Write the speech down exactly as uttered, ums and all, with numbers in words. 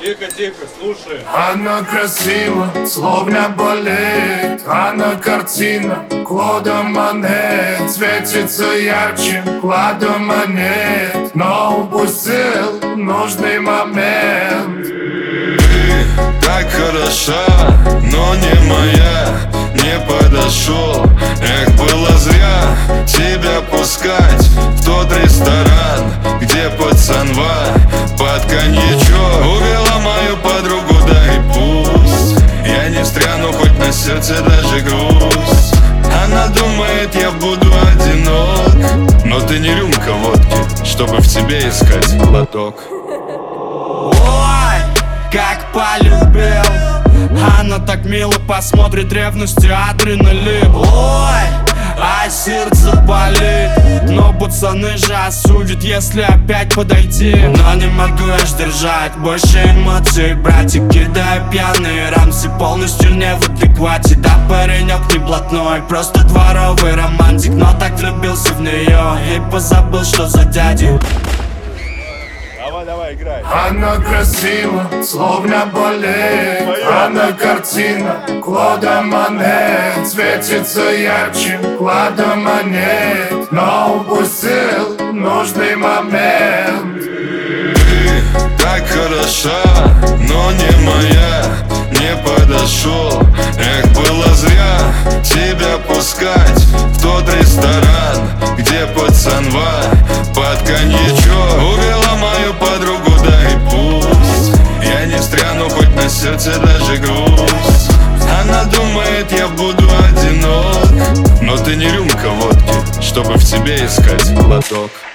Тихо, тихо, слушай. Она красива, словно балет. Она картина, Клода Моне. Светится ярче, Клода монет. Но упустил нужный момент. Ты так хороша, но не моя. Не подошел, эх, было зря тебя пускать в тот ресторан, где пацанва под коньячок увела мою подругу, да и пусть я не встряну, хоть на сердце даже грусть. Она думает, я буду одинок, но ты не рюмка водки, чтобы в тебе искать глоток. Ой, как полюбил. Она так мило посмотрит, ревностью адреналин. Ой, а сердце болит. Но пацаны же осудят, если опять подойти. Но не могу я сдержать больше эмоций. Братик, кидаю пьяные рамсы, полностью не в адеквате. Да, паренек не блатной, просто дворовый романтик. Но так влюбился в нее и позабыл, что за дядю. Давай, давай, играй. Она красива, словно балет. Она картина, Клода Моне. Светится ярче, Клода монет. Но упустил нужный момент. Ты так хороша, но не моя. Не подошел, эх, было зря тебя пускать в тот ресторан, где пацанва под коньячок увела мою подругу, да и пусть я не встряну, хоть на сердце даже грусть. Она думает, я буду одинок, но ты не рюмка водки, чтобы в тебе искать глоток.